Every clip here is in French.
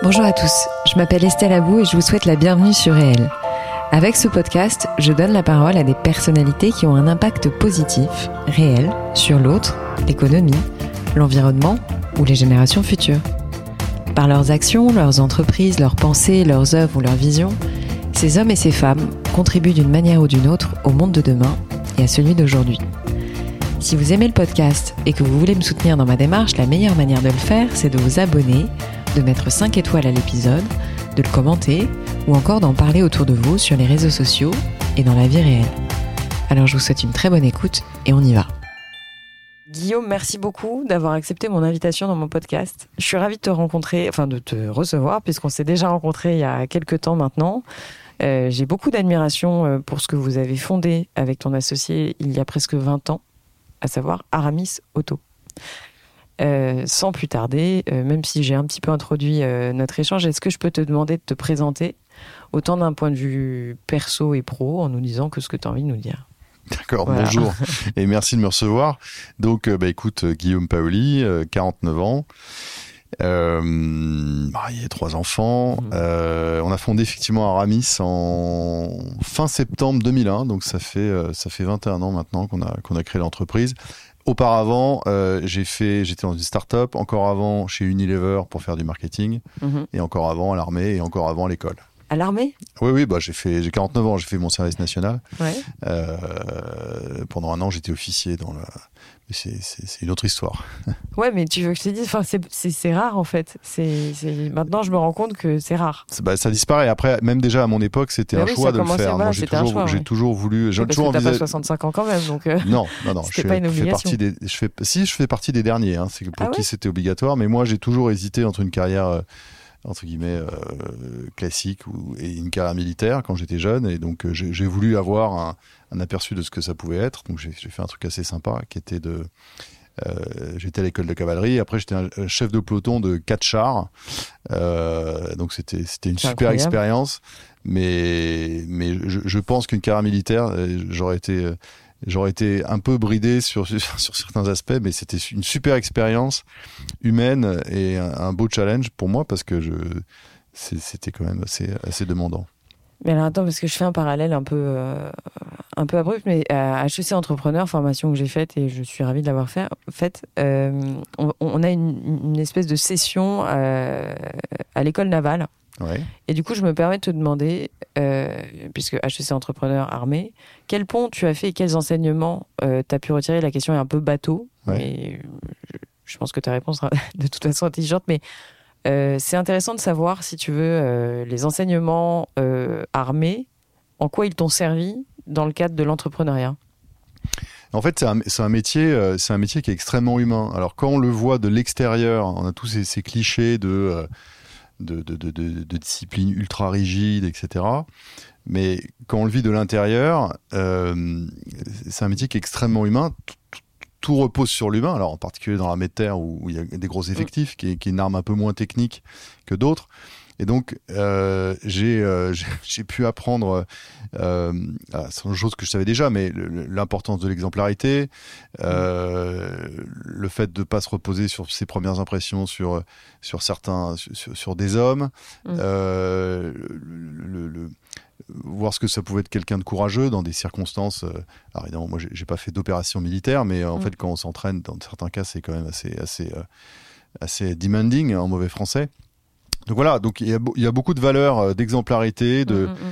Bonjour à tous, je m'appelle Estelle Abou et je vous souhaite la bienvenue sur Réel. Avec ce podcast, je donne la parole à des personnalités qui ont un impact positif, réel, sur l'autre, l'économie, l'environnement ou les générations futures. Par leurs actions, leurs entreprises, leurs pensées, leurs œuvres ou leurs visions, ces hommes et ces femmes contribuent d'une manière ou d'une autre au monde de demain et à celui d'aujourd'hui. Si vous aimez le podcast et que vous voulez me soutenir dans ma démarche, la meilleure manière de le faire, c'est de vous abonner, de mettre 5 étoiles à l'épisode, de le commenter ou encore d'en parler autour de vous sur les réseaux sociaux et dans la vie réelle. Alors je vous souhaite une très bonne écoute et on y va. Guillaume, merci beaucoup d'avoir accepté mon invitation dans mon podcast. Je suis ravie de te rencontrer, de te recevoir puisqu'on s'est déjà rencontrés il y a quelques temps maintenant. J'ai beaucoup d'admiration pour ce que vous avez fondé avec ton associé il y a presque 20 ans, à savoir Aramis Auto. Sans plus tarder, même si j'ai un petit peu introduit notre échange, est-ce que je peux te demander de te présenter autant d'un point de vue perso et pro en nous disant que ce que tu as envie de nous dire? D'accord, voilà. Bonjour et merci de me recevoir. Donc, écoute, Guillaume Paoli, 49 ans, marié, 3 enfants. On a fondé effectivement Aramis en fin septembre 2001, donc ça fait 21 ans maintenant qu'on a créé l'entreprise. Auparavant, j'étais dans une start-up, encore avant chez Unilever pour faire du marketing, et encore avant à l'armée, et encore avant à l'école. À l'armée ? Oui, j'ai 49 ans, j'ai fait mon service national. Ouais. Pendant un an, j'étais officier dans le... C'est une autre histoire. Ouais, mais tu veux que je te dise, c'est rare en fait. Maintenant, je me rends compte que c'est rare. Ça disparaît. Après, même déjà à mon époque, c'était un choix de le faire. Moi, j'ai toujours voulu. J'ai toujours envisagé. T'as pas 65 ans quand même, donc. Non. C'était pas une obligation. Je fais partie des derniers. C'est pour qui c'était obligatoire. Mais moi, j'ai toujours hésité entre une carrière entre guillemets classique et une carrière militaire quand j'étais jeune, et donc j'ai voulu avoir un aperçu de ce que ça pouvait être. Donc j'ai fait un truc assez sympa qui était j'étais à l'école de cavalerie, après j'étais un chef de peloton de 4 chars, donc c'était une super expérience, mais je pense qu'une carrière militaire, j'aurais été un peu bridé sur certains aspects, mais c'était une super expérience humaine et un beau challenge pour moi, parce que c'était quand même assez demandant. Mais alors attends, parce que je fais un parallèle un peu abrupt, mais à HEC Entrepreneur, formation que j'ai faite, et je suis ravie de l'avoir faite, on a une espèce de session à l'école navale. Ouais. Et du coup, je me permets de te demander, puisque HEC Entrepreneur armée, quel pont tu as fait et quels enseignements tu as pu retirer? La question est un peu bateau, mais je pense que ta réponse sera de toute façon intelligente, mais c'est intéressant de savoir, si tu veux, les enseignements armés, en quoi ils t'ont servi dans le cadre de l'entrepreneuriat. En fait, c'est un métier qui est extrêmement humain. Alors, quand on le voit de l'extérieur, on a tous ces clichés de discipline ultra rigide, etc. Mais quand on le vit de l'intérieur, c'est un métier qui est extrêmement humain. Tout repose sur l'humain, alors en particulier dans l'armée de terre où il y a des gros effectifs, qui est une arme un peu moins technique que d'autres. Et donc, j'ai pu apprendre, c'est une chose que je savais déjà, mais l'importance de l'exemplarité, le fait de ne pas se reposer sur ses premières impressions sur des hommes, voir ce que ça pouvait être quelqu'un de courageux dans des circonstances. Alors évidemment, moi, j'ai pas fait d'opération militaire, mais en fait, quand on s'entraîne, dans certains cas, c'est quand même assez demanding en mauvais français. Donc voilà, donc il y a beaucoup de valeurs d'exemplarité,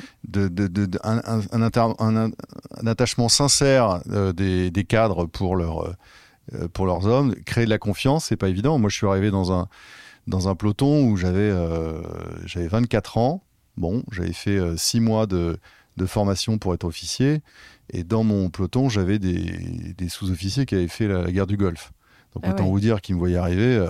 un attachement sincère des cadres pour leurs hommes. Créer de la confiance, c'est pas évident. Moi, je suis arrivé dans un peloton où j'avais 24 ans. Bon, j'avais fait 6 mois de formation pour être officier, et dans mon peloton, j'avais des sous-officiers qui avaient fait la guerre du Golfe. Donc autant vous dire qu'ils me voyaient arriver.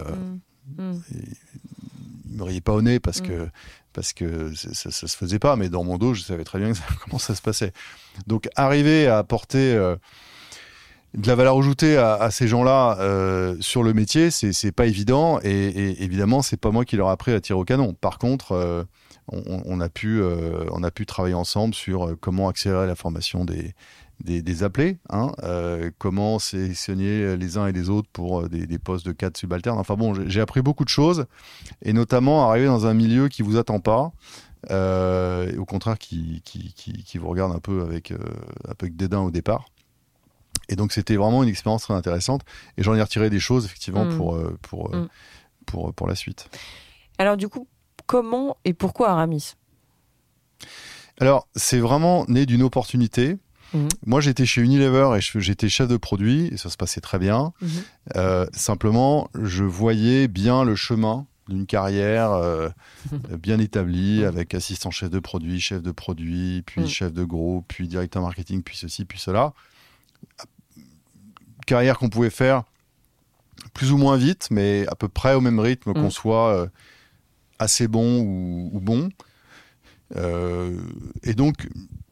Il me riait pas au nez parce que ça se faisait pas, mais dans mon dos, je savais très bien comment ça se passait. Donc, arriver à apporter de la valeur ajoutée à ces gens-là sur le métier, c'est pas évident, et évidemment, c'est pas moi qui leur ai appris à tirer au canon. Par contre, on a pu travailler ensemble sur comment accélérer la formation des appelés, comment sélectionner les uns et les autres pour des postes de cadre subalterne. Enfin bon, j'ai appris beaucoup de choses, et notamment arriver dans un milieu qui vous attend pas, et au contraire qui vous regarde un peu avec dédain au départ. Et donc c'était vraiment une expérience très intéressante, et j'en ai retiré des choses effectivement pour la suite. Alors du coup, comment et pourquoi Aramis ? Alors c'est vraiment né d'une opportunité. Moi, j'étais chez Unilever et j'étais chef de produit, et ça se passait très bien. Simplement, je voyais bien le chemin d'une carrière bien établie, avec assistant chef de produit, puis chef de groupe, puis directeur marketing, puis ceci, puis cela. Carrière qu'on pouvait faire plus ou moins vite, mais à peu près au même rythme, qu'on soit assez bon ou bon. Et donc,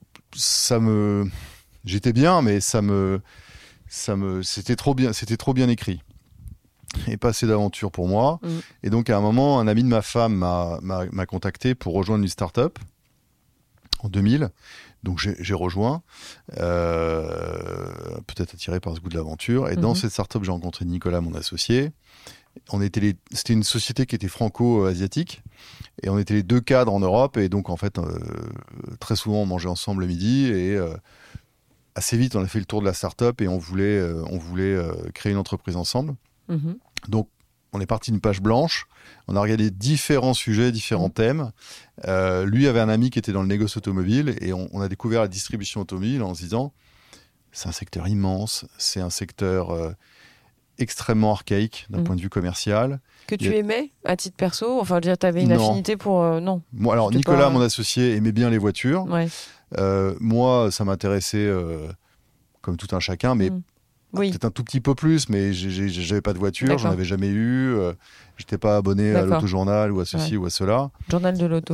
j'étais bien, mais c'était trop bien écrit et pas assez d'aventure pour moi. Et donc à un moment, un ami de ma femme m'a contacté pour rejoindre une start-up en 2000. Donc j'ai rejoint, peut-être attiré par ce goût de l'aventure. Et dans cette start-up, j'ai rencontré Nicolas, mon associé. C'était une société qui était franco-asiatique, et on était les deux cadres en Europe, et donc en fait très souvent on mangeait ensemble le midi, et assez vite on a fait le tour de la start-up, et on voulait créer une entreprise ensemble. Donc on est parti d'une page blanche, on a regardé différents sujets, différents thèmes. Lui avait un ami qui était dans le négoce automobile, et on a découvert la distribution automobile en se disant c'est un secteur immense, c'est un secteur extrêmement archaïque d'un point de vue commercial. Que tu aimais à titre perso ? Enfin, tu avais une affinité pour... non. Moi, alors, Nicolas, mon associé, aimait bien les voitures. Ouais. Moi, ça m'intéressait comme tout un chacun, mais peut-être un tout petit peu plus, mais j'avais pas de voiture, j'en avais jamais eu. J'étais pas abonné à l'autojournal ou à ceci ou à cela. Journal de l'auto.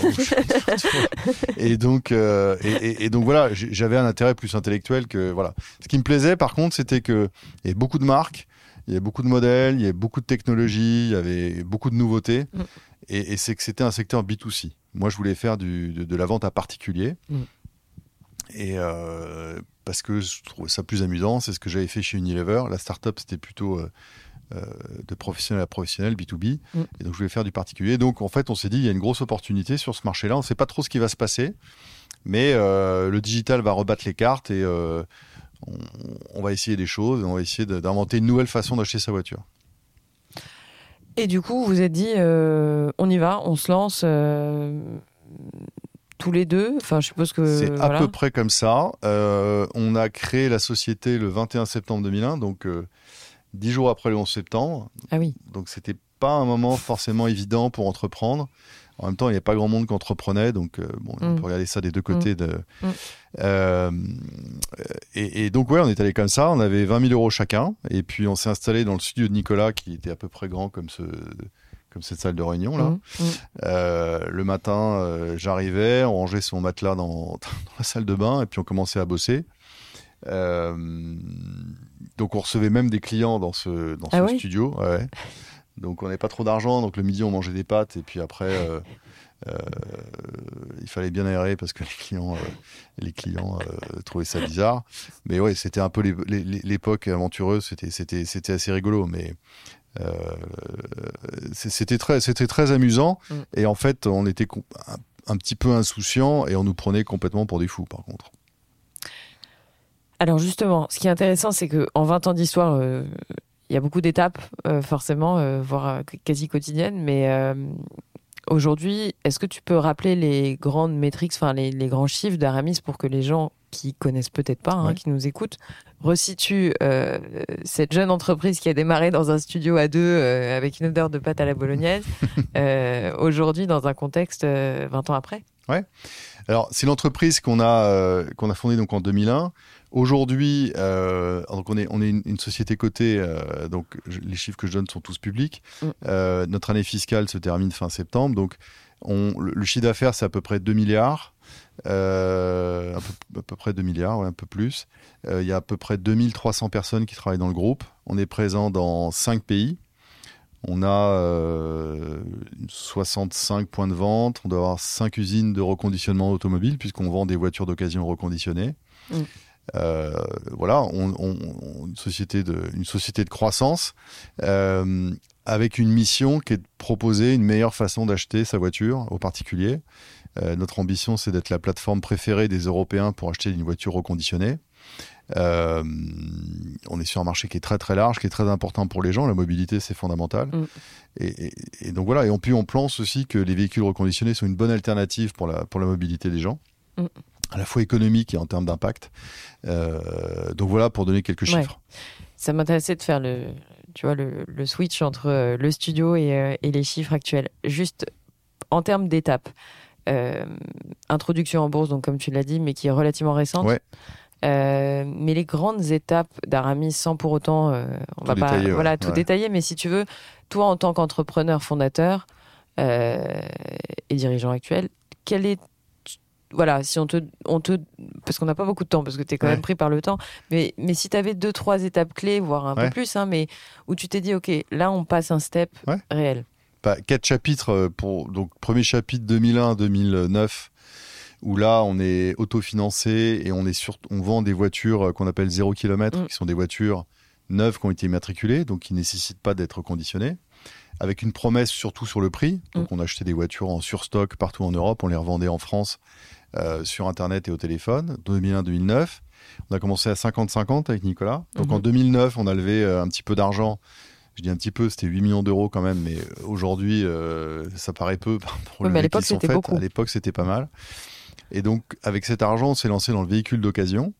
Et donc voilà, j'avais un intérêt plus intellectuel que voilà. Ce qui me plaisait, par contre, c'était que il y avait beaucoup de marques, il y avait beaucoup de modèles, il y avait beaucoup de technologies, il y avait beaucoup de nouveautés. Et c'est que c'était un secteur B2C. Moi, je voulais faire de la vente à particulier. Et parce que je trouvais ça plus amusant, c'est ce que j'avais fait chez Unilever. La start-up, c'était plutôt de professionnel à professionnel, B2B. Et donc, je voulais faire du particulier. Donc, en fait, on s'est dit, il y a une grosse opportunité sur ce marché-là. On ne sait pas trop ce qui va se passer, mais le digital va rebattre les cartes, et on va essayer des choses. On va essayer d'inventer une nouvelle façon d'acheter sa voiture. Et du coup, vous vous êtes dit, on y va, on se lance... tous les deux, enfin, je suppose que... C'est à peu près comme ça. On a créé la société le 21 septembre 2001, donc 10 jours après le 11 septembre. Ah oui. Donc, c'était pas un moment forcément évident pour entreprendre. En même temps, il n'y a pas grand monde qui entreprenait, donc on peut regarder ça des deux côtés. Et donc, ouais, on est allé comme ça. On avait 20 000 euros chacun, et puis on s'est installé dans le studio de Nicolas, qui était à peu près grand comme cette salle de réunion là. Le matin, j'arrivais, on rangeait son matelas dans la salle de bain, et puis on commençait à bosser. Donc on recevait même des clients dans ce studio. Ouais. Donc on n'avait pas trop d'argent, donc le midi on mangeait des pâtes, et puis après il fallait bien aérer parce que les clients trouvaient ça bizarre. Mais ouais, c'était un peu l'époque aventureuse, c'était assez rigolo, mais c'était très amusant. Et en fait, on était un petit peu insouciants, et on nous prenait complètement pour des fous, par contre. Alors justement, ce qui est intéressant, c'est qu'en 20 ans d'histoire, il y a beaucoup d'étapes, forcément, voire quasi quotidiennes. Mais aujourd'hui, est-ce que tu peux rappeler les grandes métriques, enfin les grands chiffres d'Aramis, pour que les gens qui connaissent peut-être pas, qui nous écoutent, resituent cette jeune entreprise qui a démarré dans un studio à deux avec une odeur de pâte à la bolognaise, aujourd'hui dans un contexte 20 ans après ? Ouais. Alors, c'est l'entreprise qu'on a fondée donc en 2001. Aujourd'hui, donc on est une société cotée, donc les chiffres que je donne sont tous publics. Notre année fiscale se termine fin septembre, donc le chiffre d'affaires, c'est à peu près 2 milliards. À peu près 2 milliards, ouais, un peu plus. Il y a à peu près 2300 personnes qui travaillent dans le groupe. On est présent dans 5 pays. On a 65 points de vente. On doit avoir 5 usines de reconditionnement automobile puisqu'on vend des voitures d'occasion reconditionnées. Voilà, une société de croissance avec une mission qui est de proposer une meilleure façon d'acheter sa voiture aux particuliers. Notre ambition, c'est d'être la plateforme préférée des Européens pour acheter une voiture reconditionnée. On est sur un marché qui est très très large, qui est très important pour les gens. La mobilité, c'est fondamental. Et donc voilà. Et puis on pense aussi que les véhicules reconditionnés sont une bonne alternative pour la mobilité des gens, à la fois économique et en termes d'impact. Donc voilà, pour donner quelques chiffres. Ça m'intéressait de faire le switch entre le studio et les chiffres actuels. Juste en termes d'étapes. Introduction en bourse, donc comme tu l'as dit, mais qui est relativement récente. Ouais. Mais les grandes étapes d'Aramis, sans pour autant, on va pas tout détailler, mais si tu veux, toi en tant qu'entrepreneur fondateur et dirigeant actuel, quel est, voilà, si on te parce qu'on n'a pas beaucoup de temps, parce que tu es quand même pris par le temps, mais si tu avais 2-3 étapes clés, voire un peu plus, mais où tu t'es dit, ok, là on passe un step réel. 4 chapitres donc premier chapitre 2001-2009 où là on est autofinancé et on vend des voitures qu'on appelle 0 km, qui sont des voitures neuves qui ont été immatriculées, donc qui nécessitent pas d'être reconditionnées, avec une promesse surtout sur le prix. Donc on achetait des voitures en surstock partout en Europe, on les revendait en France sur internet et au téléphone. 2001-2009, on a commencé à 50-50 avec Nicolas. Donc en 2009 on a levé un petit peu d'argent. Je dis un petit peu, c'était 8 millions d'euros quand même, mais aujourd'hui, ça paraît peu pour le levées qui sont faites. À l'époque, c'était pas mal. Et donc, avec cet argent, on s'est lancé dans le véhicule d'occasion.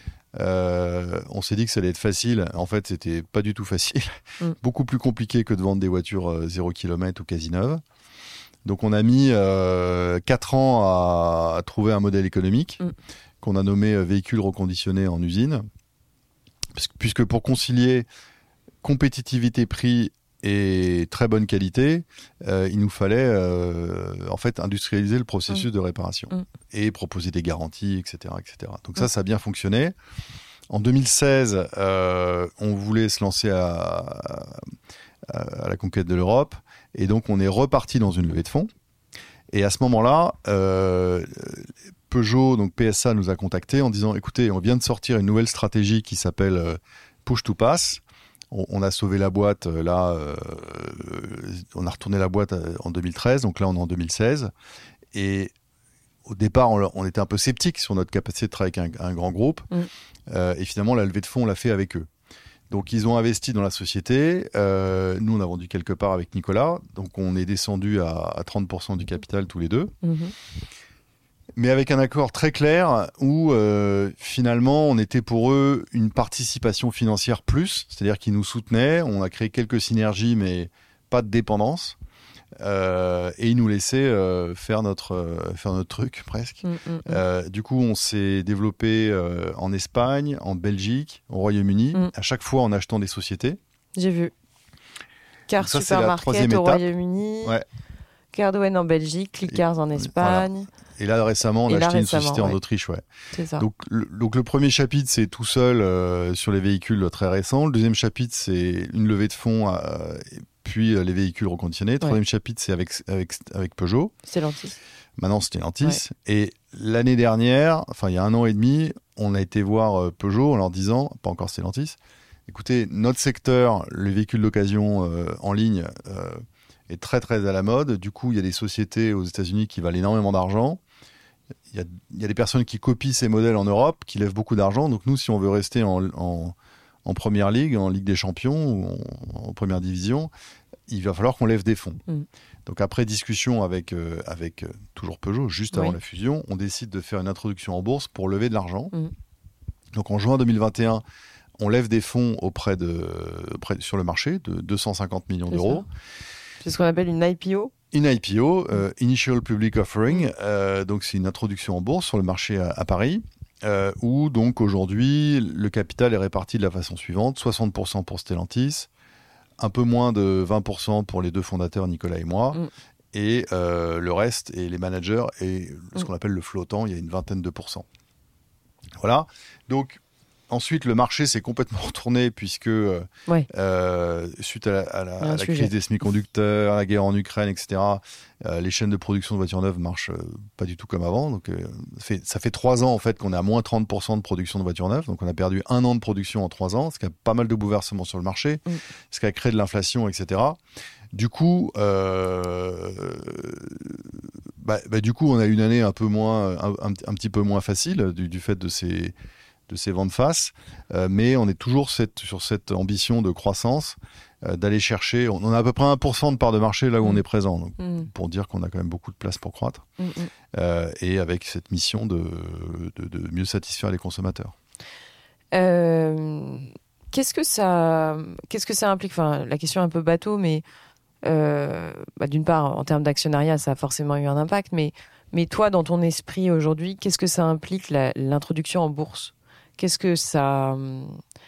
On s'est dit que ça allait être facile. En fait, c'était pas du tout facile. Beaucoup plus compliqué que de vendre des voitures 0 km ou quasi neuves. Donc, on a mis 4 ans à trouver un modèle économique qu'on a nommé véhicule reconditionné en usine. Puisque pour concilier compétitivité prix et très bonne qualité, il nous fallait en fait industrialiser le processus de réparation et proposer des garanties, etc. Donc ça a bien fonctionné. En 2016, on voulait se lancer à la conquête de l'Europe et donc on est reparti dans une levée de fonds. Et à ce moment-là, Peugeot, donc PSA, nous a contactés en disant, écoutez, on vient de sortir une nouvelle stratégie qui s'appelle Push to Pass. On a sauvé la boîte, on a retourné la boîte en 2013, donc là on est en 2016. Et au départ, on était un peu sceptique sur notre capacité de travailler avec un grand groupe. Et finalement, la levée de fonds, on l'a fait avec eux. Donc ils ont investi dans la société. Nous, on a vendu quelque part avec Nicolas. Donc on est descendu à 30% du capital tous les deux. Mais avec un accord très clair où finalement on était pour eux une participation financière plus, c'est-à-dire qu'ils nous soutenaient, on a créé quelques synergies mais pas de dépendance, et ils nous laissaient faire notre truc presque. Du coup on s'est développé en Espagne, en Belgique, au Royaume-Uni, à chaque fois en achetant des sociétés. J'ai vu. Car Supermarket au Royaume-Uni, Cardwen en Belgique, Clickers en Espagne. Voilà. Et là, récemment, on a acheté une société en Autriche. C'est ça. Donc, le premier chapitre, c'est tout seul sur les véhicules très récents. Le deuxième chapitre, c'est une levée de fonds, puis les véhicules reconditionnés. Le troisième chapitre, c'est avec Peugeot. Stellantis. Maintenant, Stellantis. Et l'année dernière, enfin, il y a 1 an et demi, on a été voir Peugeot en leur disant, pas encore Stellantis, écoutez, notre secteur, les véhicules d'occasion en ligne, est très très à la mode. Du coup, il y a des sociétés aux États-Unis qui valent énormément d'argent. Il y a des personnes qui copient ces modèles en Europe, qui lèvent beaucoup d'argent. Donc nous, si on veut rester en première ligue, en Ligue des Champions ou en première division, il va falloir qu'on lève des fonds. Donc après discussion avec toujours Peugeot, juste avant la fusion, on décide de faire une introduction en bourse pour lever de l'argent. Donc en juin 2021, on lève des fonds sur le marché de 250 millions d'euros. C'est ce qu'on appelle une IPO. Une IPO, Initial Public Offering, donc c'est une introduction en bourse sur le marché à Paris, où donc aujourd'hui le capital est réparti de la façon suivante, 60% pour Stellantis, un peu moins de 20% pour les deux fondateurs Nicolas et moi, et le reste et les managers et ce qu'on appelle le flottant, il y a une vingtaine de pourcents. Voilà, donc Ensuite, le marché s'est complètement retourné puisque suite à la crise des semi-conducteurs, à la guerre en Ukraine, etc., les chaînes de production de voitures neuves marchent pas du tout comme avant. Donc, ça fait 3 ans en fait qu'on est à moins 30% de production de voitures neuves. Donc, on a perdu 1 an de production en 3 ans, ce qui a pas mal de bouleversements sur le marché, ce qui a créé de l'inflation, etc. Du coup, on a eu une année un petit peu moins facile du fait de ces vents de face, mais on est toujours sur cette ambition de croissance, d'aller chercher. On a à peu près 1% de part de marché là où on est présent, donc, pour dire qu'on a quand même beaucoup de place pour croître, et avec cette mission de mieux satisfaire les consommateurs. Qu'est-ce que ça implique ? Enfin, la question est un peu bateau, mais d'une part, en termes d'actionnariat, ça a forcément eu un impact, mais toi, dans ton esprit aujourd'hui, qu'est-ce que ça implique l'introduction en bourse ? Qu'est-ce que ça signifie ?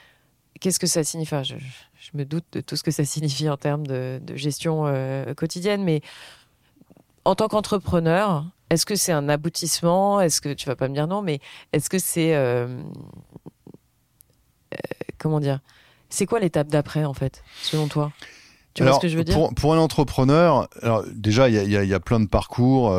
Enfin, je me doute de tout ce que ça signifie en termes de gestion quotidienne, mais en tant qu'entrepreneur, est-ce que c'est un aboutissement ? Est-ce que tu vas pas me dire non, mais est-ce que c'est comment dire ? C'est quoi l'étape d'après en fait, selon toi ? Tu vois ce que je veux dire ? Pour un entrepreneur, alors déjà il y a plein de parcours.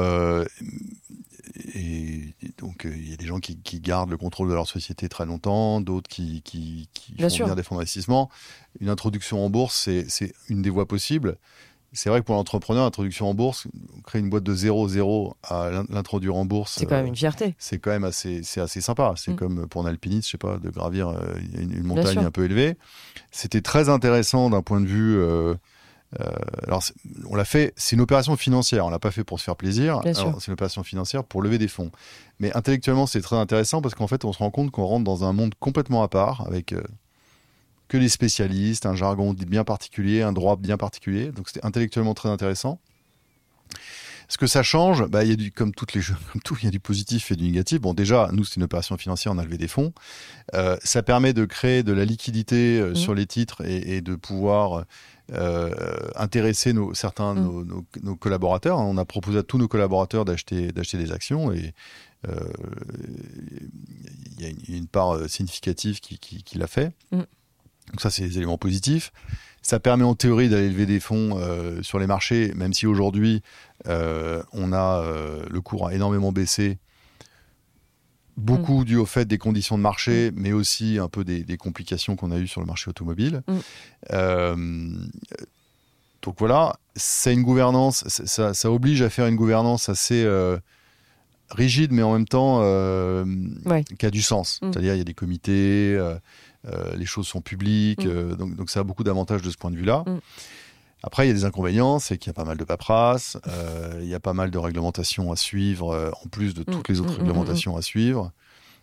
Et donc, il y a des gens qui gardent le contrôle de leur société très longtemps, d'autres qui font venir des fonds d'investissement. Une introduction en bourse, c'est une des voies possibles. C'est vrai que pour l'entrepreneur, l'introduction en bourse, créer une boîte de 0 à l'introduire en bourse, c'est quand même une fierté. C'est quand même assez sympa. C'est comme pour un alpiniste, je sais pas, de gravir une montagne un peu élevée. C'était très intéressant d'un point de vue... alors, on l'a fait, c'est une opération financière, on l'a pas fait pour se faire plaisir. Alors, c'est une opération financière pour lever des fonds. Mais intellectuellement, c'est très intéressant parce qu'en fait, on se rend compte qu'on rentre dans un monde complètement à part, avec que les spécialistes, un jargon bien particulier, un droit bien particulier. Donc, c'était intellectuellement très intéressant. Ce que ça change, il y a comme tout, il y a du positif et du négatif. Bon, déjà, nous, c'est une opération financière, on a levé des fonds. Ça permet de créer de la liquidité sur les titres et de pouvoir intéresser nos collaborateurs. On a proposé à tous nos collaborateurs d'acheter des actions et il y a une part significative qui l'a fait. Donc ça, c'est des éléments positifs. Ça permet en théorie d'aller lever des fonds sur les marchés, même si aujourd'hui, le cours a énormément baissé. Beaucoup dû au fait des conditions de marché, mais aussi un peu des complications qu'on a eues sur le marché automobile. Donc voilà, c'est une gouvernance, ça oblige à faire une gouvernance assez rigide, mais en même temps qui a du sens. C'est-à-dire il y a des comités, les choses sont publiques, donc ça a beaucoup d'avantages de ce point de vue-là. Après, il y a des inconvénients, c'est qu'il y a pas mal de paperasse, il y a pas mal de réglementations à suivre, en plus de toutes les autres réglementations à suivre.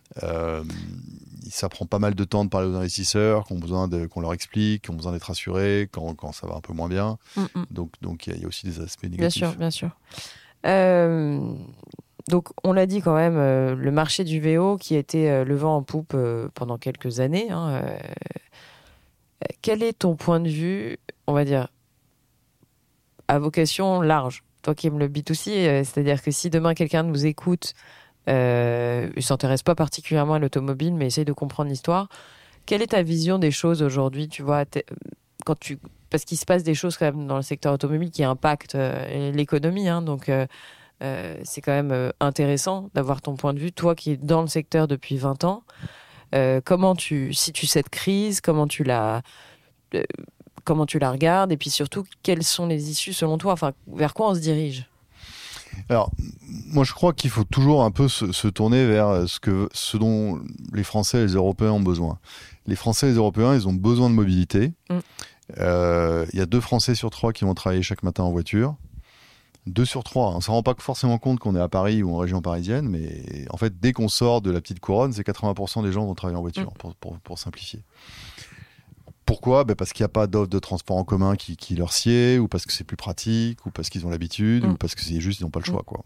Ça prend pas mal de temps de parler aux investisseurs, qui ont besoin qu'on leur explique, qui ont besoin d'être rassurés quand ça va un peu moins bien. Donc il y a aussi des aspects négatifs. Bien sûr. Donc, on l'a dit quand même, le marché du VO qui a été le vent en poupe pendant quelques années. Quel est ton point de vue, on va dire, à vocation large, toi qui aimes le B2C, c'est-à-dire que si demain quelqu'un nous écoute, il ne s'intéresse pas particulièrement à l'automobile, mais essaye de comprendre l'histoire, quelle est ta vision des choses aujourd'hui, tu vois, parce qu'il se passe des choses quand même dans le secteur automobile qui impactent l'économie, donc c'est quand même intéressant d'avoir ton point de vue, toi qui es dans le secteur depuis 20 ans. Comment tu situes cette crise, comment tu la regardes, et puis surtout, quelles sont les issues selon toi, enfin, vers quoi on se dirige ? Alors, moi je crois qu'il faut toujours un peu se tourner vers ce dont les Français et les Européens ont besoin. Les Français et les Européens, ils ont besoin de mobilité. Il y a 2 Français sur 3 qui vont travailler chaque matin en voiture. 2 sur 3. On ne s'en rend pas forcément compte qu'on est à Paris ou en région parisienne, mais en fait, dès qu'on sort de la petite couronne, c'est 80% des gens vont travailler en voiture, pour simplifier. Pourquoi ? Parce qu'il n'y a pas d'offre de transport en commun qui leur sied, ou parce que c'est plus pratique, ou parce qu'ils ont l'habitude, ou parce que c'est juste ils n'ont pas le choix, quoi.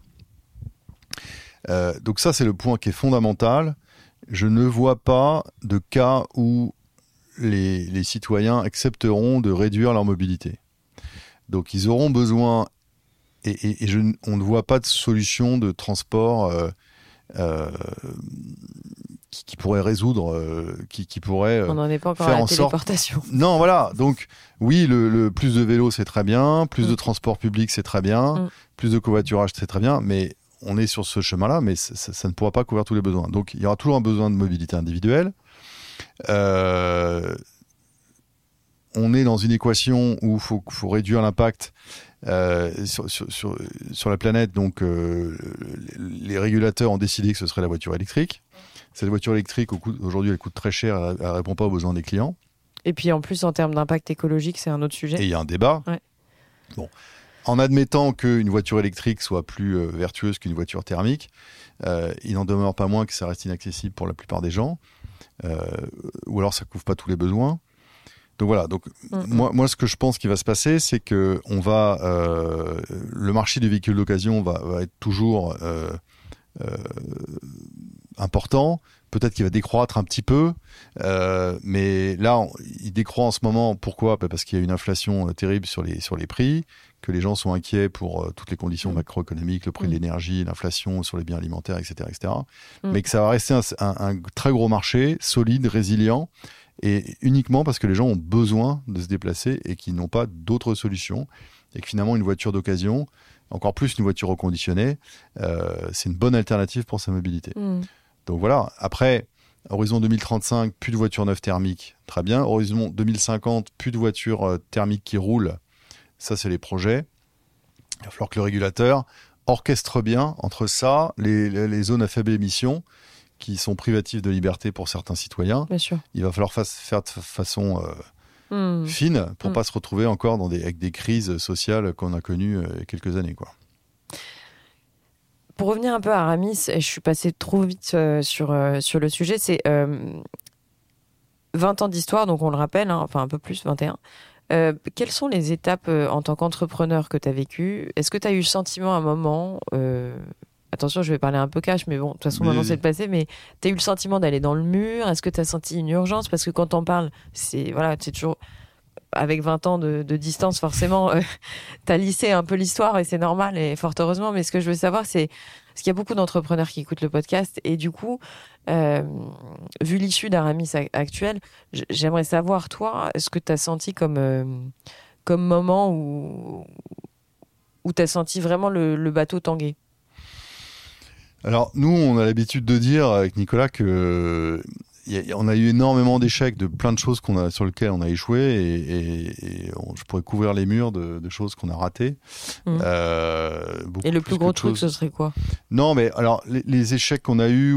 Donc ça, c'est le point qui est fondamental. Je ne vois pas de cas où les citoyens accepteront de réduire leur mobilité. Donc ils auront besoin, on ne voit pas de solution de transport qui pourrait résoudre, qui pourrait on n'en est pas encore faire à la en sorte... téléportation. Non, voilà. Donc, oui, le plus de vélos, c'est très bien. Plus de transport public, c'est très bien. Plus de covoiturage, c'est très bien. Mais on est sur ce chemin-là, mais ça ne pourra pas couvrir tous les besoins. Donc, il y aura toujours un besoin de mobilité individuelle. On est dans une équation où il faut réduire l'impact sur la planète. Donc, les régulateurs ont décidé que ce serait la voiture électrique. Cette voiture électrique, aujourd'hui, elle coûte très cher, elle ne répond pas aux besoins des clients. Et puis, en plus, en termes d'impact écologique, c'est un autre sujet. Et il y a un débat. Ouais. Bon. En admettant qu'une voiture électrique soit plus vertueuse qu'une voiture thermique, il n'en demeure pas moins que ça reste inaccessible pour la plupart des gens. Ou alors, ça ne couvre pas tous les besoins. Donc voilà, moi ce que je pense qu'il va se passer, c'est que le marché du véhicule d'occasion va être toujours important. Peut-être qu'il va décroître un petit peu, mais là, il décroît en ce moment. Pourquoi ? Parce qu'il y a une inflation terrible sur les prix, que les gens sont inquiets pour toutes les conditions macroéconomiques, le prix de l'énergie, l'inflation sur les biens alimentaires, etc. Mais que ça va rester un très gros marché, solide, résilient, et uniquement parce que les gens ont besoin de se déplacer et qu'ils n'ont pas d'autres solutions, et que finalement, une voiture d'occasion, encore plus une voiture reconditionnée, c'est une bonne alternative pour sa mobilité. Donc voilà, après, horizon 2035, plus de voitures neuves thermiques, très bien. Horizon 2050, plus de voitures thermiques qui roulent, ça c'est les projets. Il va falloir que le régulateur orchestre bien entre ça, les zones à faible émission, qui sont privatives de liberté pour certains citoyens. Bien sûr. Il va falloir faire de façon fine pour ne pas se retrouver encore avec des crises sociales qu'on a connues il y a quelques années, quoi. Pour revenir un peu à Aramis, et je suis passée trop vite sur le sujet, c'est 20 ans d'histoire, donc on le rappelle, enfin un peu plus, 21. Quelles sont les étapes en tant qu'entrepreneur que tu as vécues ? Est-ce que tu as eu le sentiment à un moment, attention je vais parler un peu cash, mais bon, de toute façon maintenant c'est le passé, mais tu as eu le sentiment d'aller dans le mur ? Est-ce que tu as senti une urgence ? Parce que quand on parle, c'est toujours... Avec 20 ans de distance, forcément, t'as lissé un peu l'histoire et c'est normal et fort heureusement. Mais ce que je veux savoir, c'est parce qu'il y a beaucoup d'entrepreneurs qui écoutent le podcast et du coup, vu l'issue d'Aramis actuelle, j'aimerais savoir, toi, ce que t'as senti comme moment où t'as senti vraiment le bateau tanguer. Alors, nous, on a l'habitude de dire avec Nicolas que... on a eu énormément d'échecs de plein de choses sur lesquelles on a échoué et je pourrais couvrir les murs de choses qu'on a ratées. Et le plus gros truc, ce serait quoi ? Non, mais alors les échecs qu'on a eus,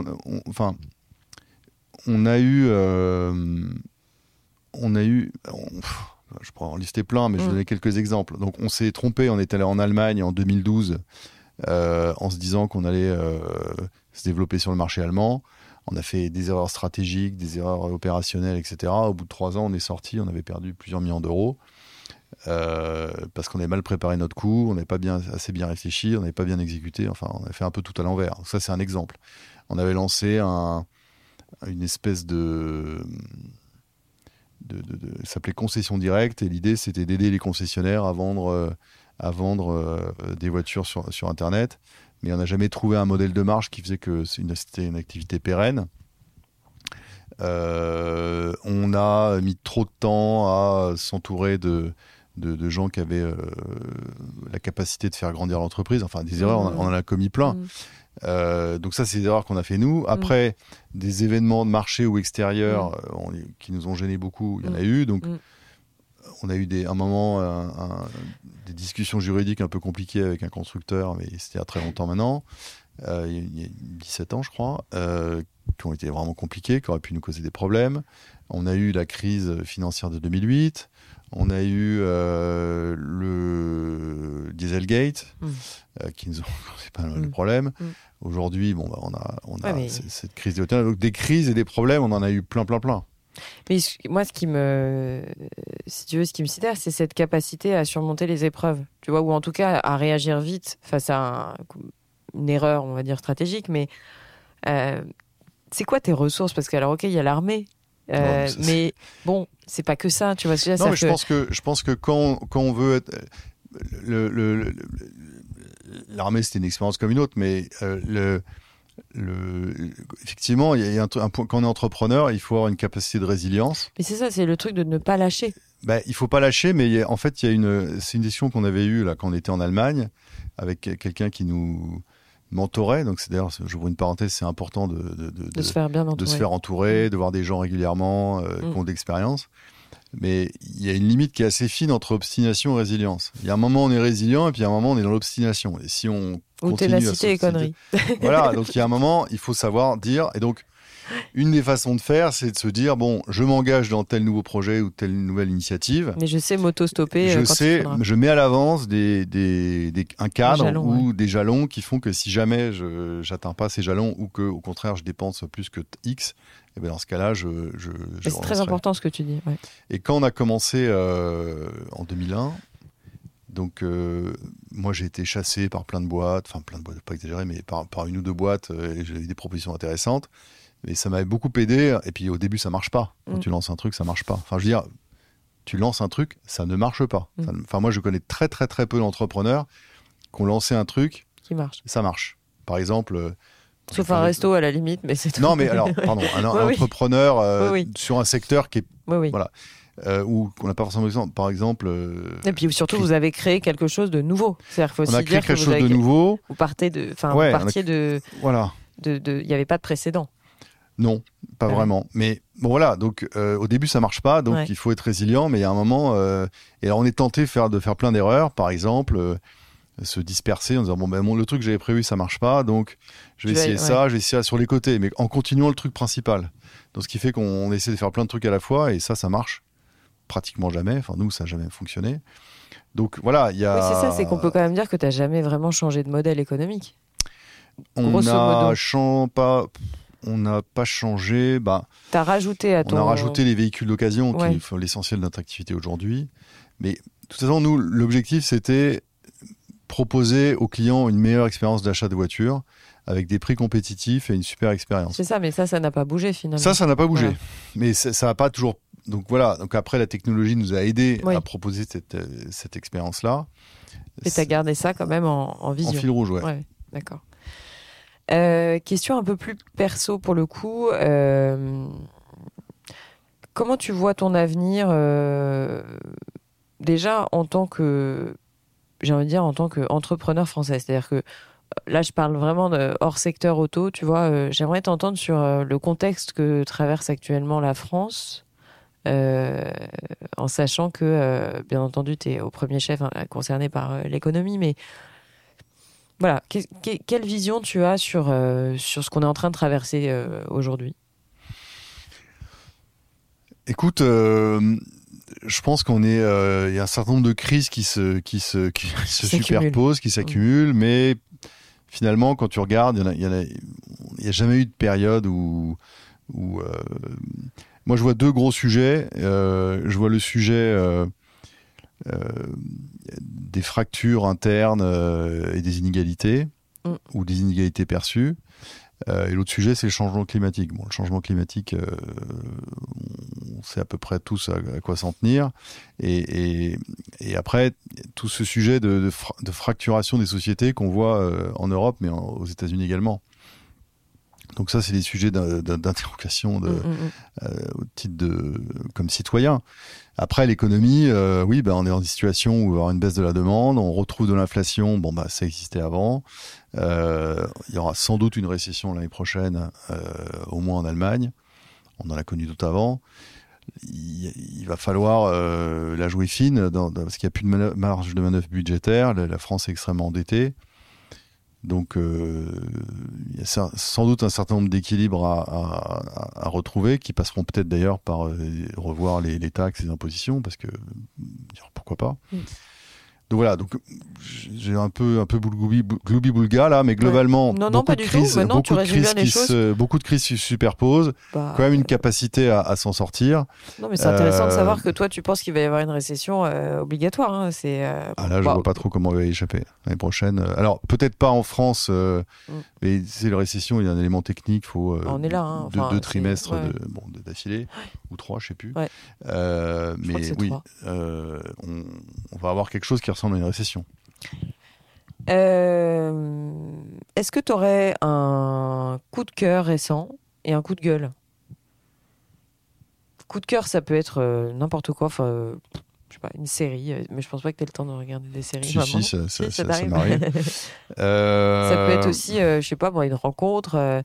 je pourrais en lister plein, mais je vais donner quelques exemples. Donc on s'est trompé, on est allé en Allemagne en 2012 en se disant qu'on allait se développer sur le marché allemand. On a fait des erreurs stratégiques, des erreurs opérationnelles, etc. Au bout de 3 ans, on est sorti, on avait perdu plusieurs millions d'euros parce qu'on avait mal préparé notre coup, on n'avait pas assez bien réfléchi, on n'avait pas bien exécuté. Enfin, on a fait un peu tout à l'envers. Donc ça, c'est un exemple. On avait lancé une espèce ça s'appelait concession directe, et l'idée, c'était d'aider les concessionnaires à vendre des voitures sur Internet. Mais on n'a jamais trouvé un modèle de marge qui faisait que c'était une activité pérenne. On a mis trop de temps à s'entourer de gens qui avaient la capacité de faire grandir l'entreprise. Enfin, des erreurs, on en a commis plein. Donc ça, c'est des erreurs qu'on a fait nous. Après, des événements de marché ou extérieurs qui nous ont gênés beaucoup, il y en a eu. Donc, on a eu un moment des discussions juridiques un peu compliquées avec un constructeur, mais c'était il y a très longtemps maintenant, il y a 17 ans je crois, qui ont été vraiment compliquées, qui auraient pu nous causer des problèmes. On a eu la crise financière de 2008, on a eu le Dieselgate, qui nous ont causé pas mal de problèmes. Aujourd'hui, on a cette crise de... Donc des crises et des problèmes, on en a eu plein. Mais moi, ce qui me sidère, c'est cette capacité à surmonter les épreuves, tu vois, ou en tout cas à réagir vite face à une erreur, on va dire stratégique. Mais c'est quoi tes ressources ? Parce que alors, ok, il y a l'armée, mais bon, c'est pas que ça, tu vois. Non, mais je pense que quand on veut être l'armée, c'était une expérience comme une autre, mais Effectivement, il y a un point, quand on est entrepreneur, il faut avoir une capacité de résilience. Mais c'est ça, c'est le truc de ne pas lâcher. Il faut pas lâcher, mais en fait, c'est une discussion qu'on avait eue là quand on était en Allemagne avec quelqu'un qui nous mentorait. Donc c'est d'ailleurs, j'ouvre une parenthèse, c'est important de se faire bien entourer, de se faire entourer, de voir des gens régulièrement qui ont de l'expérience. Mais il y a une limite qui est assez fine entre obstination et résilience. Il y a un moment on est résilient et puis il y a un moment on est dans l'obstination. Et si on ou ténacité et conneries. Voilà, donc il y a un moment, il faut savoir dire. Et donc, une des façons de faire, c'est de se dire, bon, je m'engage dans tel nouveau projet ou telle nouvelle initiative. Mais je sais m'auto-stopper. Je mets à l'avance un cadre ou des jalons qui font que si jamais je n'atteins pas ces jalons ou que, au contraire, je dépense plus que X, et bien dans ce cas-là, c'est très important ce que tu dis. Ouais. Et quand on a commencé en 2001, donc moi j'ai été chassé par plein de boîtes, pas exagéré, mais par une ou deux boîtes, et j'ai eu des propositions intéressantes. Et ça m'avait beaucoup aidé. Et puis au début, ça marche pas. Quand tu lances un truc, ça marche pas. Enfin, je veux dire, tu lances un truc, ça ne marche pas. Enfin, moi, je connais très, très, très peu d'entrepreneurs qui ont lancé un truc. Qui marche. Ça marche. Par exemple. Sauf un resto à la limite, mais c'est tout. Non, mais alors, pardon, un entrepreneur sur un secteur qui est. Voilà. Ou qu'on n'a pas forcément besoin. Par exemple. Et puis surtout, vous avez créé quelque chose de nouveau. C'est-à-dire qu'il faut aussi dire quelque chose de nouveau. Vous partiez de. Enfin, vous partiez de. Voilà. Il n'y avait pas de précédent. Non, pas vraiment. Mais bon, voilà. Donc, au début, ça marche pas. Donc, il faut être résilient. Mais il y a un moment, et alors, on est tenté de faire plein d'erreurs. Par exemple, se disperser en disant le truc que j'avais prévu, ça marche pas. Donc, je vais essayer ça, je vais essayer ça sur les côtés, mais en continuant le truc principal. Donc, ce qui fait qu'on essaie de faire plein de trucs à la fois, et ça marche pratiquement jamais. Enfin, nous, ça n'a jamais fonctionné. Donc, voilà, il y a. Oui, c'est ça. C'est qu'on peut quand même dire que tu n'as jamais vraiment changé de modèle économique. On n'a pas changé. T'as rajouté à ton. On a rajouté les véhicules d'occasion qui font l'essentiel de notre activité aujourd'hui. Mais de toute façon, nous, l'objectif, c'était proposer aux clients une meilleure expérience d'achat de voiture avec des prix compétitifs et une super expérience. C'est ça, mais ça n'a pas bougé finalement. Ça n'a pas bougé. Voilà. Mais ça n'a pas toujours. Donc voilà. Donc après, la technologie nous a aidés à proposer cette expérience-là. Et t'as gardé ça quand même en vision. En fil rouge, ouais. D'accord. Question un peu plus perso pour le coup. Comment tu vois ton avenir déjà en tant que, j'ai envie de dire, en tant qu'entrepreneur français? C'est-à-dire que là, je parle vraiment hors secteur auto, tu vois. J'aimerais t'entendre sur le contexte que traverse actuellement la France, en sachant que, bien entendu, tu es au premier chef concerné par l'économie, mais voilà, quelle vision tu as sur ce qu'on est en train de traverser aujourd'hui? Écoute, je pense qu'on est, y a un certain nombre de crises qui se superposent, qui s'accumulent, mais finalement, quand tu regardes, il y a jamais eu de période où moi je vois deux gros sujets. Je vois le sujet des fractures internes et des inégalités ou des inégalités perçues. Et l'autre sujet, c'est le changement climatique. Bon, le changement climatique, on sait à peu près tous à quoi s'en tenir. Et après, tout ce sujet de fracturation des sociétés qu'on voit en Europe, mais aux États-Unis également. Donc ça, c'est des sujets d'interrogation au titre comme citoyen. Après, l'économie, on est dans une situation où il va y avoir une baisse de la demande, on retrouve de l'inflation, ça existait avant. Il y aura sans doute une récession l'année prochaine, au moins en Allemagne. On en a connu d'autres avant. Il va falloir la jouer fine, parce qu'il n'y a plus de marge de manœuvre budgétaire. La France est extrêmement endettée. Donc, il y a sans doute un certain nombre d'équilibres à retrouver, qui passeront peut-être d'ailleurs par revoir les taxes et les impositions, parce que pourquoi pas. Donc voilà, j'ai un peu gloubi-boulga là, mais globalement, beaucoup de crises se superposent, quand même une capacité à s'en sortir. Non, mais c'est intéressant de savoir que toi, tu penses qu'il va y avoir une récession obligatoire. Hein. Là, je vois pas trop comment on va y échapper l'année prochaine. Alors, peut-être pas en France, mais c'est la récession, il y a un élément technique, il faut deux trimestres d'affilée, ou 3, je sais plus. Ouais. Mais oui, on va avoir quelque chose qui ressemble à une récession. est-ce que tu aurais un coup de cœur récent et un coup de gueule? Coup de cœur, ça peut être n'importe quoi. Enfin, je sais pas, une série. Mais je pense pas que tu aies le temps de regarder des séries. Si, ça m'arrive. Ça peut être aussi, je sais pas, une rencontre,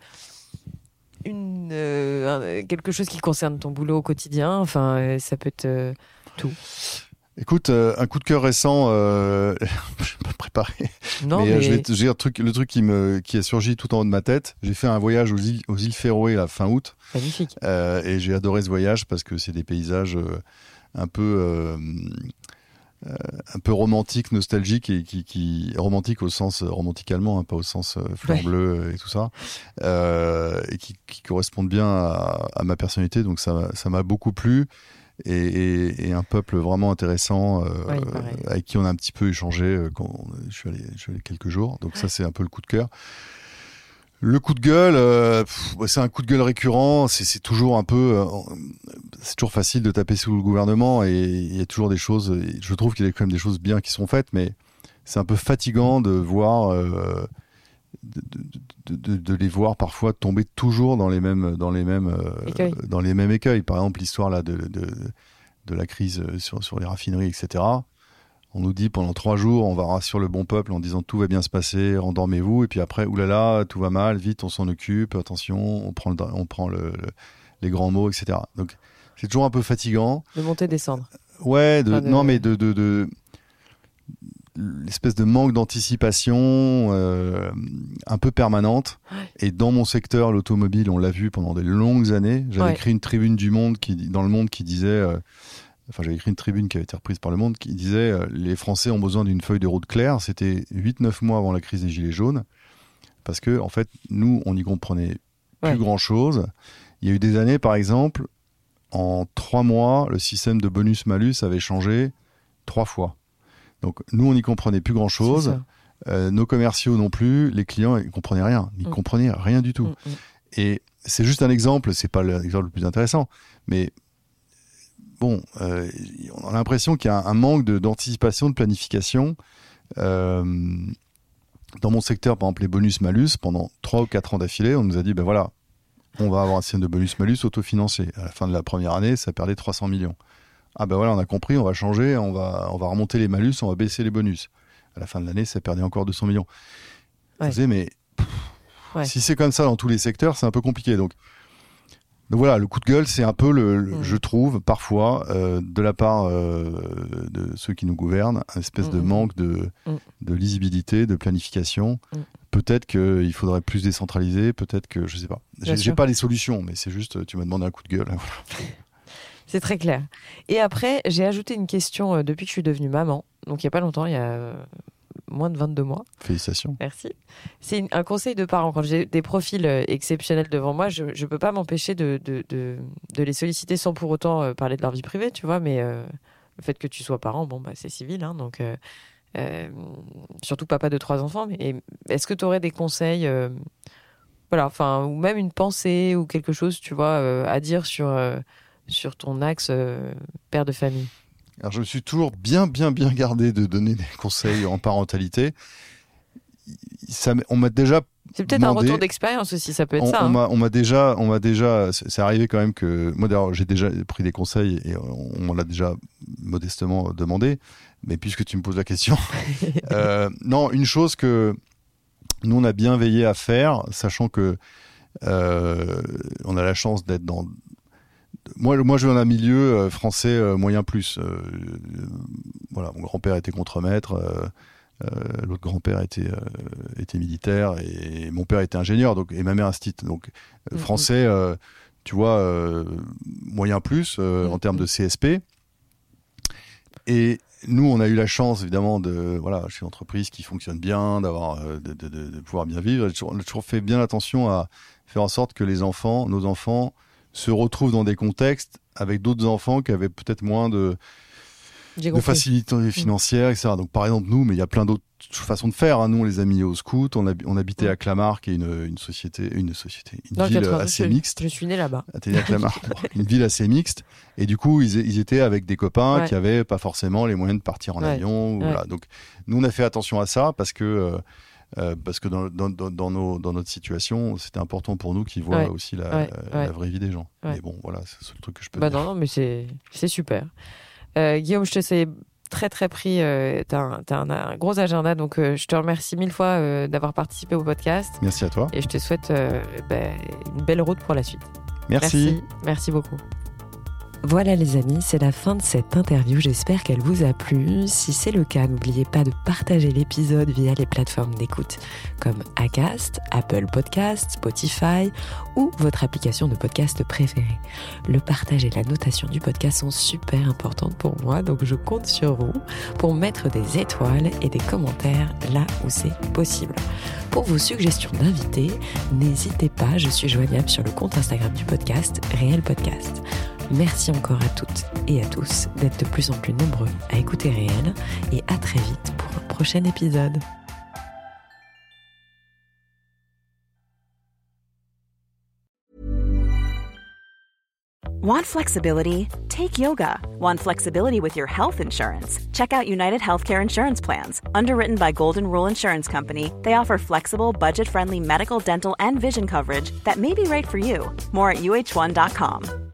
quelque chose qui concerne ton boulot au quotidien. Enfin, ça peut être tout. Écoute, un coup de cœur récent, je vais pas préparer. Non, mais j'ai le truc qui a surgi tout en haut de ma tête. J'ai fait un voyage aux îles Féroé la fin août. Magnifique. Et j'ai adoré ce voyage parce que c'est des paysages un peu romantiques, nostalgiques et qui romantiques au sens romantique allemand, hein, pas au sens fleur bleue et tout ça, et qui correspondent bien à ma personnalité. Donc ça m'a beaucoup plu. Et un peuple vraiment intéressant avec qui on a un petit peu échangé quand je suis allé quelques jours. Donc ça, c'est un peu le coup de cœur. Le coup de gueule, c'est un coup de gueule récurrent. C'est toujours un peu, c'est toujours facile de taper sous le gouvernement et il y a toujours des choses. Je trouve qu'il y a quand même des choses bien qui sont faites, mais c'est un peu fatigant de voir. De les voir parfois tomber toujours dans les mêmes écueils. Par exemple, l'histoire là de la crise sur les raffineries, etc. On nous dit pendant 3 jours, on va rassurer le bon peuple en disant tout va bien se passer, endormez-vous. Et puis après, oulala, tout va mal, vite, on s'en occupe, attention, on prend les grands mots, etc. Donc c'est toujours un peu fatigant. De monter, descendre. Ouais, l'espèce de manque d'anticipation un peu permanente. Et dans mon secteur, l'automobile, on l'a vu pendant des longues années. J'avais écrit une tribune du Monde dans le Monde qui disait... j'avais écrit une tribune qui avait été reprise par le Monde qui disait les Français ont besoin d'une feuille de route claire. C'était 8-9 mois avant la crise des Gilets jaunes. Parce que, en fait, nous, on n'y comprenait plus grand-chose. Il y a eu des années, par exemple, en 3 mois, le système de bonus-malus avait changé 3 fois. Donc, nous, on n'y comprenait plus grand-chose. Nos commerciaux non plus. Les clients, ils ne comprenaient rien. Ils ne comprenaient rien du tout. Et c'est juste un exemple. Ce n'est pas l'exemple le plus intéressant. Mais bon, on a l'impression qu'il y a un manque d'anticipation, de planification. Dans mon secteur, par exemple, les bonus-malus, pendant 3 ou 4 ans d'affilée, on nous a dit, ben voilà, on va avoir un système de bonus-malus autofinancé. À la fin de la première année, ça perdait 300 millions. Ah ben voilà, on a compris, on va changer, on va remonter les malus, on va baisser les bonus. À la fin de l'année, ça perdait encore 200 millions. Vous savez, mais si c'est comme ça dans tous les secteurs, c'est un peu compliqué. Donc voilà, le coup de gueule, c'est un peu, je trouve, parfois, de la part de ceux qui nous gouvernent, une espèce de manque de lisibilité, de planification. Peut-être qu'il faudrait plus décentraliser, peut-être que, je sais pas. J'ai pas les solutions, mais c'est juste, tu m'as demandé un coup de gueule. Voilà. C'est très clair. Et après, j'ai ajouté une question depuis que je suis devenue maman. Donc, il n'y a pas longtemps, il y a moins de 22 mois. Félicitations. Merci. C'est un conseil de parents. Quand j'ai des profils exceptionnels devant moi, je ne peux pas m'empêcher de les solliciter sans pour autant parler de leur vie privée, tu vois. Mais le fait que tu sois parent, c'est civil. Hein, donc, surtout papa de 3 enfants. Mais est-ce que tu aurais des conseils ou même une pensée ou quelque chose, tu vois, à dire sur ton axe père de famille? Alors, je me suis toujours bien gardé de donner des conseils en parentalité. On m'a déjà C'est peut-être un retour d'expérience aussi, ça peut être ça. On m'a déjà, c'est arrivé quand même que, moi d'ailleurs, j'ai déjà pris des conseils et on m'en l'a déjà modestement demandé. Mais puisque tu me poses la question, non, une chose que nous on a bien veillé à faire, sachant que on a la chance d'être dans Moi, je viens d'un milieu français moyen plus. Voilà, mon grand-père était contremaître, l'autre grand-père était militaire et mon père était ingénieur, et ma mère instit. Donc français, tu vois, moyen plus en termes de CSP. Et nous, on a eu la chance, évidemment, chez une entreprise qui fonctionne bien, de pouvoir bien vivre. On a toujours fait bien attention à faire en sorte que nos enfants, se retrouvent dans des contextes avec d'autres enfants qui avaient peut-être moins de facilité financière, etc. Donc, par exemple, nous, mais il y a plein d'autres façons de faire. Hein. Nous, on les a mis au scout. On habitait à Clamart, qui est une ville assez mixte. Je suis né là-bas. T'es né à Clamart. Une ville assez mixte. Et du coup, ils étaient avec des copains qui avaient pas forcément les moyens de partir en avion. Voilà. Donc, nous, on a fait attention à ça parce que parce que dans notre situation, c'était important pour nous qu'ils voient aussi la vraie vie des gens. Ouais. Mais bon, voilà, c'est le seul truc que je peux dire. Non, mais c'est super. Guillaume, je te sais très très pris. T'as un gros agenda, donc je te remercie 1000 fois d'avoir participé au podcast. Merci à toi. Et je te souhaite une belle route pour la suite. Merci beaucoup. Voilà les amis, c'est la fin de cette interview, j'espère qu'elle vous a plu. Si c'est le cas, n'oubliez pas de partager l'épisode via les plateformes d'écoute comme Acast, Apple Podcasts, Spotify ou votre application de podcast préférée. Le partage et la notation du podcast sont super importantes pour moi, donc je compte sur vous pour mettre des étoiles et des commentaires là où c'est possible. Pour vos suggestions d'invités, n'hésitez pas, je suis joignable sur le compte Instagram du podcast, Réel Podcast. Merci encore à toutes et à tous d'être de plus en plus nombreux à écouter Réel et à très vite pour un prochain épisode. Want flexibility? Take yoga. Want flexibility with your health insurance? Check out United Healthcare Insurance Plans. Underwritten by Golden Rule Insurance Company, they offer flexible, budget-friendly medical, dental, and vision coverage that may be right for you. More at uh1.com.